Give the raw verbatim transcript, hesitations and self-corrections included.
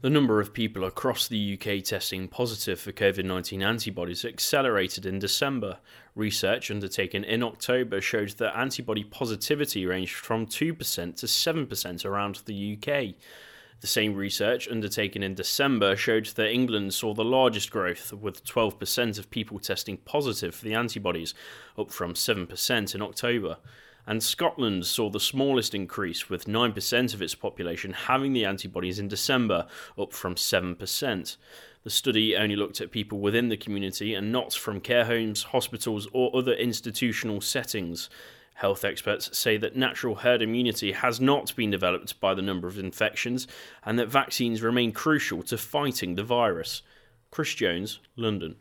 The number of people across the U K testing positive for COVID nineteen antibodies accelerated in December. Research undertaken in October showed that antibody positivity ranged from two percent to seven percent around the U K. The same research undertaken in December showed that England saw the largest growth, with twelve percent of people testing positive for the antibodies, up from seven percent in October. And Scotland saw the smallest increase, with nine percent of its population having the antibodies in December, up from seven percent. The study only looked at people within the community and not from care homes, hospitals or other institutional settings. Health experts say that natural herd immunity has not been developed by the number of infections and that vaccines remain crucial to fighting the virus. Chris Jones, London.